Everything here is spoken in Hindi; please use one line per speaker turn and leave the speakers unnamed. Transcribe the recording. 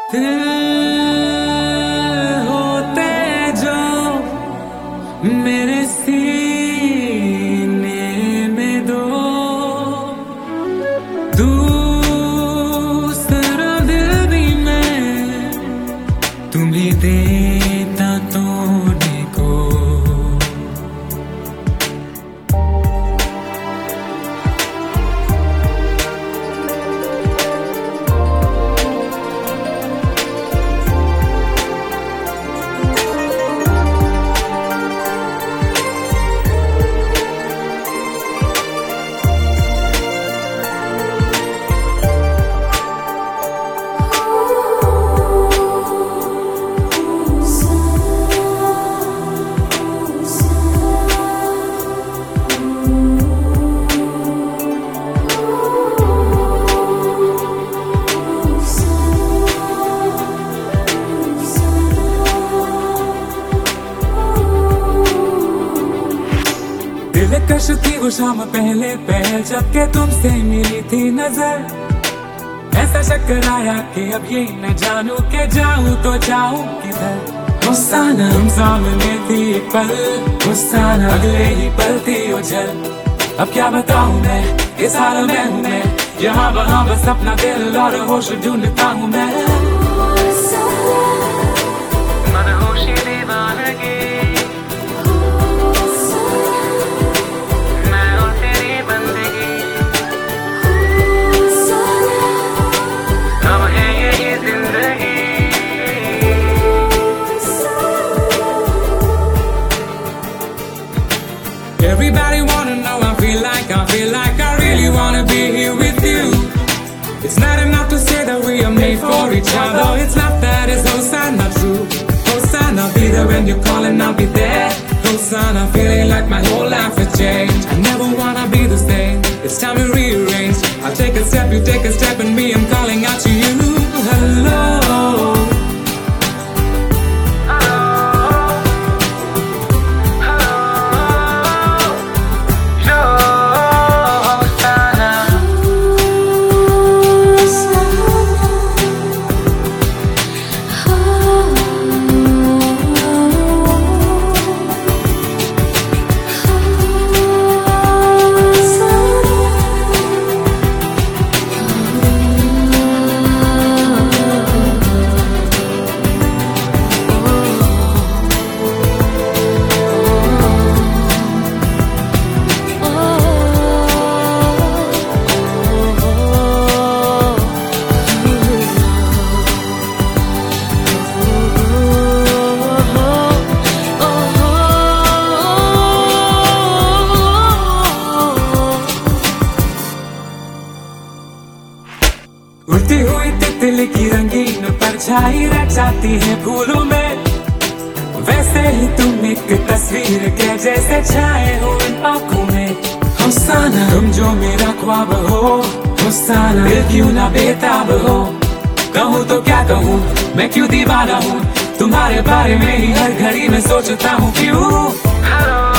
दिल होते जो मेरे सीने में दो, दूसरा दिल भी मैं तुम्हें देता तोड़ने को। दिलकश थी वो शाम पहले पहल जब के तुमसे मिली थी नजर। ऐसा चक्कर आया कि अब ये न जानू के जाऊं तो जाऊं किधर। गुस्सा न हम सामने थी पल, गुस्सा न अगले ही पल थी उछल। अब क्या बताऊं मैं, इस हाल में हूं मैं, यहाँ वहाँ बस अपना दिल और होश ढूंढता हूं मैं। मनहोशी दीवानगी Everybody wanna know, I feel like I really wanna be here with you. It's not enough to say that we are made for each other. It's not that, it's Hosanna true. Hosanna, be there when you call and I'll be there. Hosanna, feeling like my whole life has changed. I never wanna be the same, it's time to rearrange. I'll take a step, you take a step, and me, I'm calling out to you. Hello. उड़ती हुई तितली की रंगीन परछाई रह जाती है फूलों में। वैसे ही तुम एक तस्वीर के जैसे छाए हो इन आँखों में। हुस्साना तुम जो मेरा ख्वाब हो, हुस्साना दिल क्यों ना बेताब हो। कहूँ तो क्या कहूँ, मैं क्यों दीवाना हूँ, तुम्हारे बारे में ही हर घड़ी में सोचता हूँ क्यों।